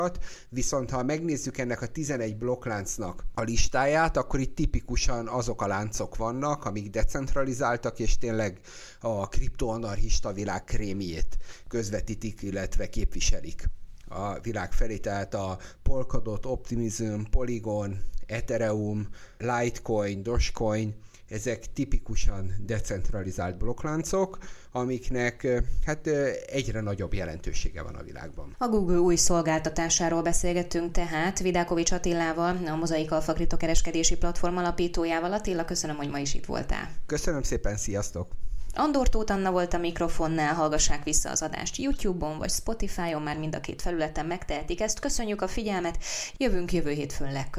Viszont ha megnézzük ennek a 11 blokkláncnak a listáját, akkor itt tipikusan azok a láncok vannak, amik decentralizáltak, és tényleg a kriptoanarchista világ krémjét közvetítik, illetve képviselik a világ felé, tehát a Polkadot, Optimism, Polygon, Ethereum, Litecoin, Dogecoin, ezek tipikusan decentralizált blokkláncok, amiknek egyre nagyobb jelentősége van a világban. A Google új szolgáltatásáról beszélgettünk tehát Vidákovics Attilával, a Mozaik Alpha kriptokereskedési platform alapítójával. Attila, köszönöm, hogy ma is itt voltál. Köszönöm szépen, sziasztok! Andor Tóth Anna volt a mikrofonnál, hallgassák vissza az adást YouTube-on vagy Spotify-on, már mind a két felületen megtehetik ezt. Köszönjük a figyelmet, jövünk jövő hétfőn legközelebb.